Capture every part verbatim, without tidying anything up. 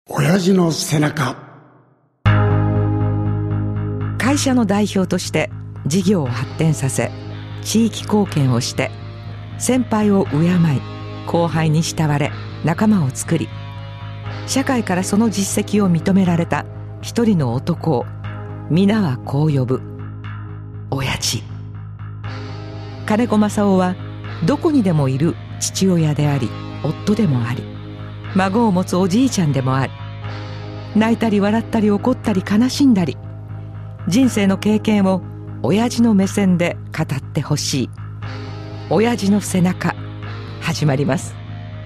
親父の背中。 会社の代表として事業を発展させ、地域貢献をして、先輩を敬い後輩に慕われ仲間を作り、社会からその実績を認められた一人の男を皆はこう呼ぶ、親父。金子正夫はどこにでもいる父親であり、夫でもあり、孫を持つおじいちゃんでもあり、泣いたり笑ったり怒ったり悲しんだり、人生の経験を親父の目線で語ってほしい。親父の背中、始まります。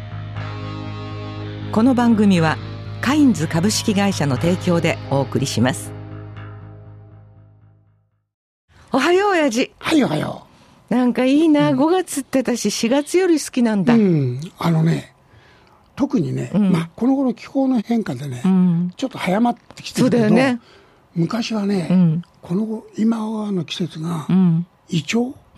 この番組はカインズ株式会社の提供でお送りします。おはよう親父。 はい、おはよう。なんかいいな、うん、ごがつってたししがつより好きなんだ。 うん、あのね、特にね、うんまあ、この頃気候の変化でね、うん、ちょっと早まってきてるけど、そうだよね、昔はね、うん、この今の季節が、うん、イチョウ、うん、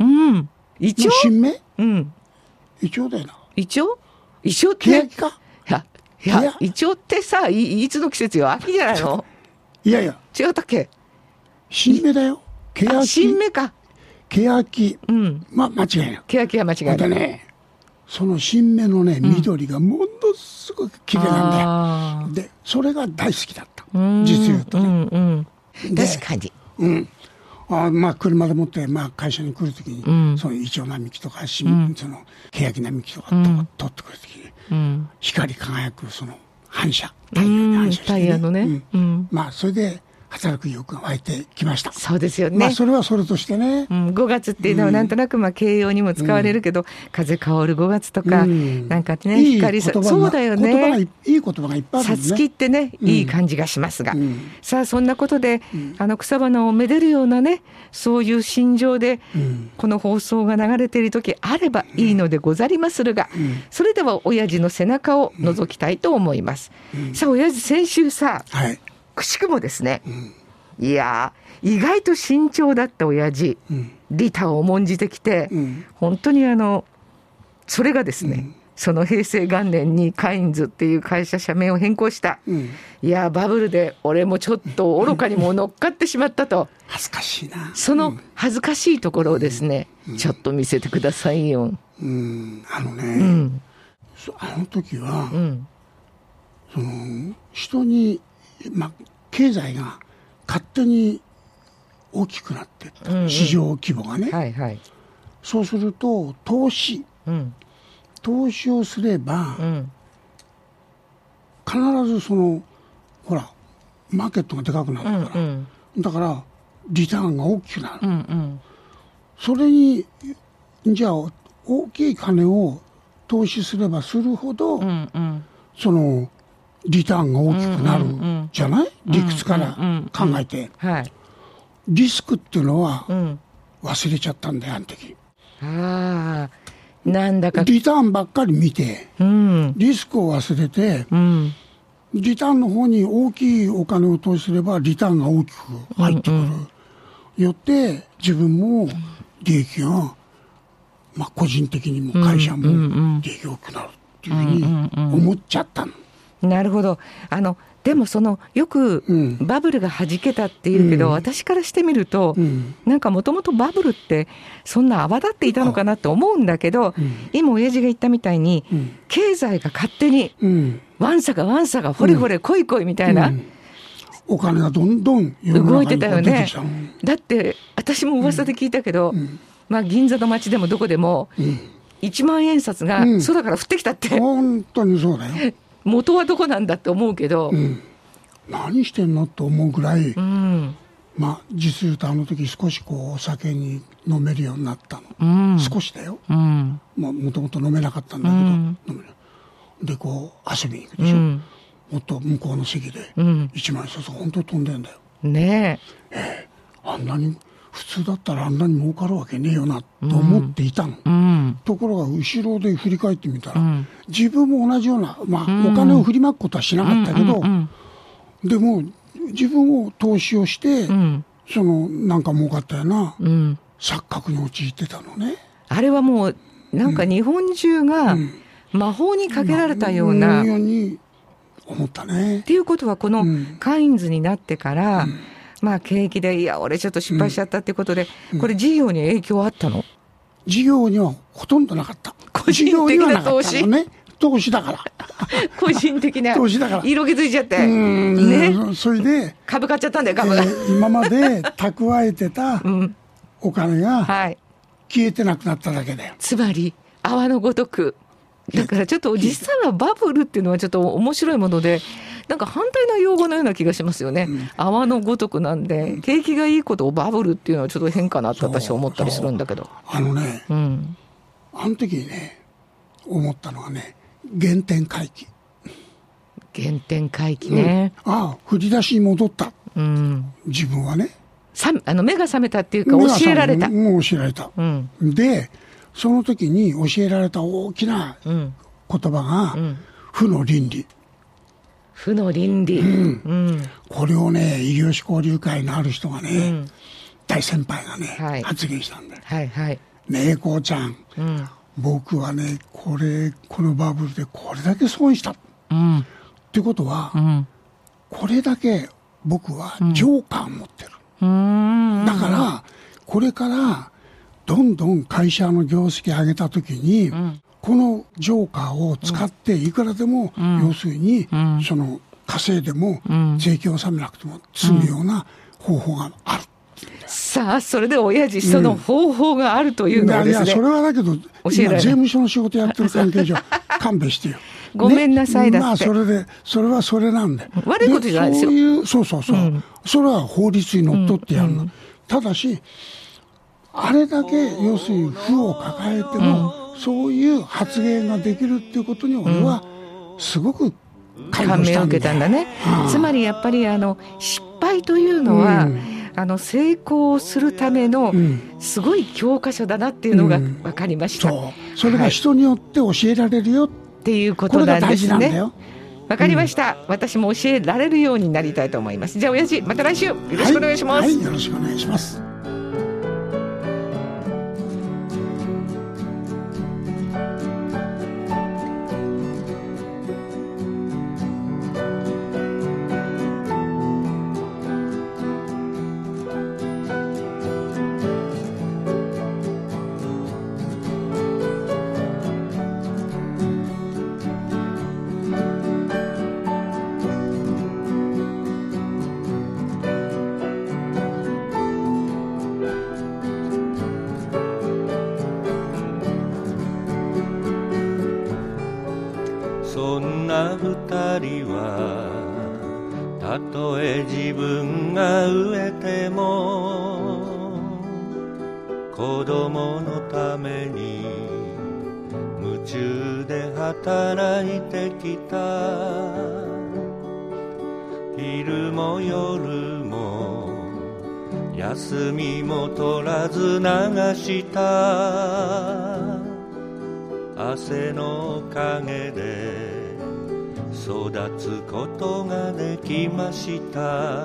イチョウの新芽、 うん、 イチョウだよな。 イチョウイチョウって欅か。 いやいや、イチョウってさ い, いつの季節よ、秋じゃないの。 いやいや違ったっけ。 新芽だよ。欅。 新芽か。 欅、うん、ま間違いない。 欅は間違いない。 またね、その新芽のね、緑がものすごく綺麗なんだよ。で、それが大好きだった。実言うとね。うんうん、 確かに。 うん。あまあ、車で持って、まあ、会社に来るときに、うん、そのイチョウ並木とか、うん、その欅並木とか、うん、取ってくるときに、うん、光り輝くその反射、太陽に反射して、ね、 太陽のね。うんうん、 まあ、それで、働く意欲が湧いてきました。 そうですよね。 まあそれはそれとしてね、 うん、ごがつっていうのはなんとなくまあ形容にも使われるけど、うん、風香るごがつとか、うん、なんかね、光さ、そうだよね。 言葉がいい言葉がいっぱいあるね。 さつきってね、いい感じがしますが、うん、さあそんなことで、うん、あの草花をめでるようなね、そういう心情で、うん、この放送が流れている時あればいいのでござりまするが、うん、それでは親父の背中を覗きたいと思います。うん、さあ親父、先週さ、はい、くしくもですね。うん、いや意外と慎重だった親父、うん、利他を重んじてきて、うん、本当にあのそれがですね、うん、その平成元年にカインズっていう会社社名を変更した、うん、いやバブルで俺もちょっと愚かにも乗っかってしまったと恥ずかしいな。 その恥ずかしいところをですね、うん、ちょっと見せてくださいよ。 うん、あのね、うん、あの時は、うん、その人に、ま、経済が勝手に大きくなっていった、うんうん、市場規模がね、はいはい、そうすると投資、うん、投資をすれば、うん、必ずそのほらマーケットがでかくなるから、うんうん、だからリターンが大きくなる、うんうん、それにじゃあ大きい金を投資すればするほど、うんうん、そのリターンが大きくなるじゃない、うんうんうん、理屈から考えて、うんうんうんはい、リスクっていうのは忘れちゃったんだよ、あの時。 ああ、なんだかリターンばっかり見て、うん、リスクを忘れて、うん、リターンの方に大きいお金を投資すればリターンが大きく入ってくる、うんうん、よって自分も利益が、まあ、個人的にも会社も利益が大きくなるっていうふうに思っちゃったの。 なるほど。あのでもそのよくバブルが弾けたっていうけど、うん、私からしてみると、うん、なんかもともとバブルってそんな泡立っていたのかなって思うんだけど、うん、今親父が言ったみたいに、うん、経済が勝手に、うん、ワンサがワンサがほれほれ来い来いみたいな、うん、 お金がどんどん動いてたよね。だって私も噂で聞いたけど、うんまあ、銀座の街でもどこでも、うん、いちまんえん札が空から降ってきたって、 うん、本当にそうだよ。 元はどこなんだって思うけど、うん、 何してんのと思うぐらい、うん、まあ実言うとあの時少しこうお酒に飲めるようになったの、うん、少しだよ、うん、もともと飲めなかったんだけど、うん、飲めないでこう遊びに行くでしょ、うん、もっと向こうの席でいちまんえん札本当に飛んでんだよ、 ねええー、あんなに普通だったらあんなに儲かるわけねえよなと思っていたの、うん、ところが後ろで振り返ってみたら、うん、自分も同じような、まあ、うん、お金を振りまくことはしなかったけど、うんうんうん、でも自分を投資をして、うん、そのなんか儲かったような、うん、錯覚に陥ってたのね。 あれはもうなんか日本中が魔法にかけられたような、 うん、ように思ったね。 っていうことはこのカインズになってから、うん、まあ景気でいや俺ちょっと失敗しちゃったっていうことで、うん、これ事業に影響あったの？ 事業にはほとんどなかった。 個人的な投資、 ね、投資だから個人的な投資だから色気づいちゃって、 うんね、それで株買っちゃったんだよ株が、えー、今まで蓄えてたお金が消えてなくなっただけだよ、 はい、つまり泡のごとくだからちょっと実際はバブルっていうのはちょっと面白いものでなんか反対の用語のような気がしますよね、うん、泡のごとくなんで、うん、景気がいいことをバブルっていうのはちょっと変かなって私は思ったりするんだけどあのね、うん、あの時にね思ったのはね原点回帰原点回帰ね、 うん、ああ振り出しに戻った、うん、自分はねさあの目が覚めたっていうか教えられたもう教えられた、うん、でその時に教えられた大きな言葉が、うん、負の倫理負の倫理、 うんうん、これをね異業種交流会のある人がね、うん、大先輩がね、はい、発言したんだよ、はいはい、ねえこうちゃん、うん、僕はねこれこのバブルでこれだけ損した、うん、ってことは、うん、これだけ僕はジョーカーを持ってる、うん、だからこれからどんどん会社の業績上げたときに、うん、このジョーカーを使っていくらでも、うん、要するに、うん、その稼いでも、うん、税金を納めなくても済むような方法がある、 うん、さあそれで親父その方法があるというのはですね、うん、 いやいやそれはだけど今税務署の仕事やってる関係上勘弁してよごめんなさいだって、ね、まあそれでそれはそれなんで悪いことじゃないですよそういうそうそうそう、うん、それは法律にのっとってやるの、うんうん、ただしあれだけ要するに負を抱えても、うん、そういう発言ができるっていうことに俺はすごく感銘を受けたんだね、うん、つまりやっぱりあの失敗というのは、うん、あの成功するためのすごい教科書だなっていうのが分かりました、 うん、そうそれが人によって教えられるよ、はい、 っていうことなんですね。分かりました、うん、私も教えられるようになりたいと思います。じゃあ親父また来週よろしくお願いします、 はいはい、よろしくお願いします。 そんな二人はたとえ自分が飢えても子供のために夢中で働いてきた。昼も夜も休みも取らず流した汗の陰で育つことができました。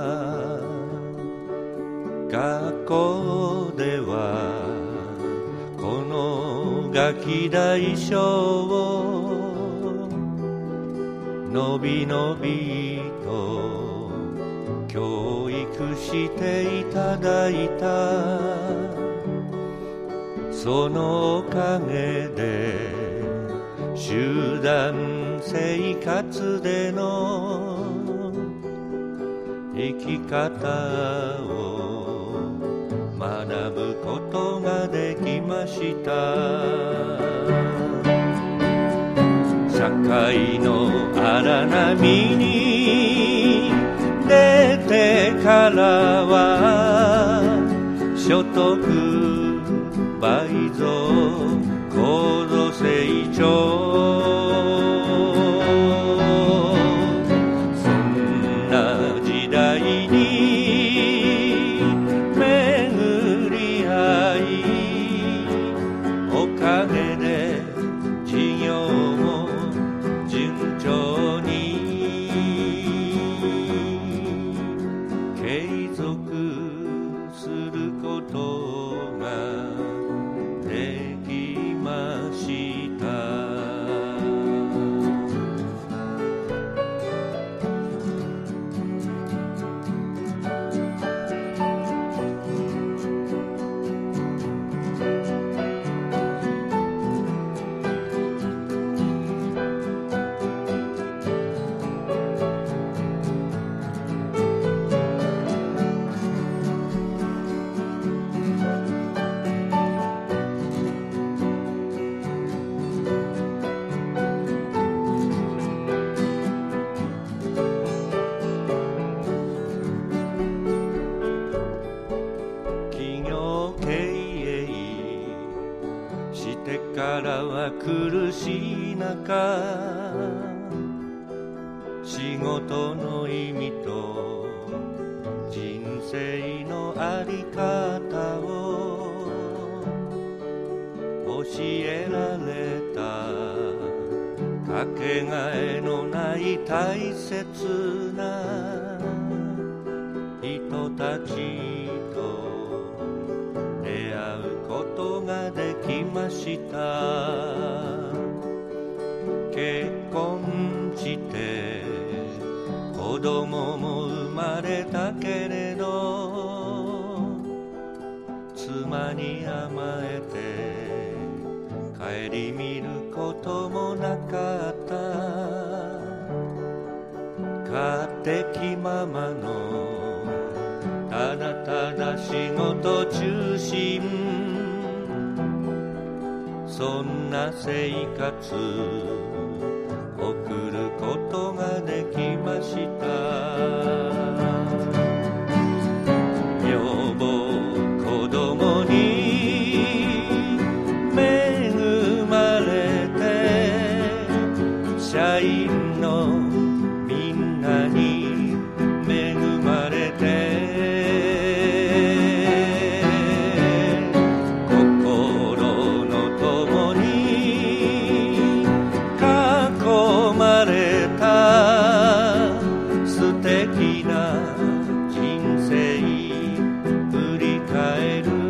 学校ではこのガキ大将をのびのびと教育していただいた。そのおかげで集団生活での生き方を学ぶことができました。社会の荒波に出てからは所得倍増高度成長、そんな時代に巡り合い、おかげで事業も順調に継続することができました。 苦しい中、仕事の意味と人生のあり方を教えられた、かけがえのない大切な人たちと出会うことができました。結婚して子供も生まれたけれど、妻に甘えて顧みることもなかった。勝手気ままのただただ仕事中心、そんな生活送ることができました。女房子供に恵まれて、社員のみんなに恵まれて、心の友に囲まれた素敵な人生振り返る。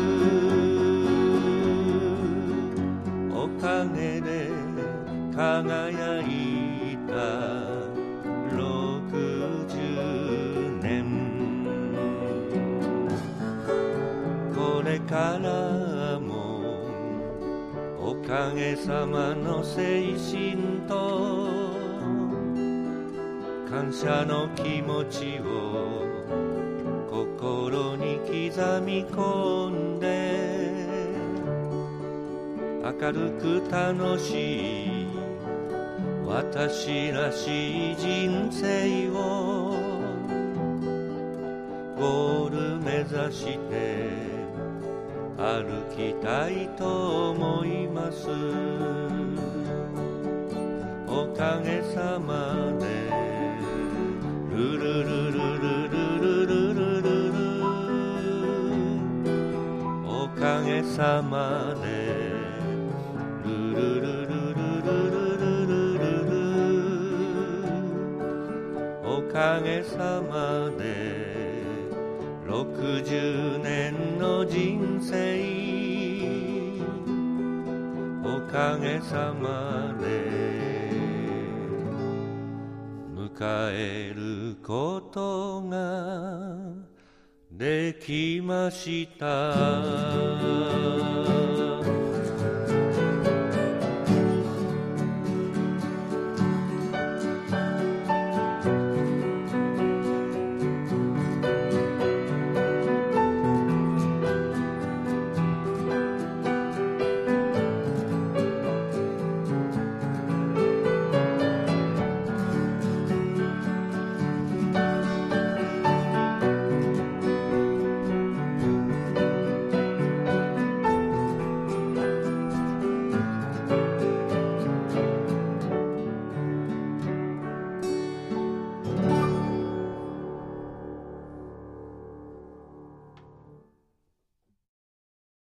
おかげで輝いたろくじゅうねん、これからもおかげさまの精神と感謝の気持ちを心に刻み込んで、明るく楽しい私らしい人生をゴール目指して歩きたいと思います。おかげさまでルルルルルルルルルルル、おかげさまでルルルルルルルルルル、おかげさまでろくじゅうねんの人生、おかげさまで迎えることができました。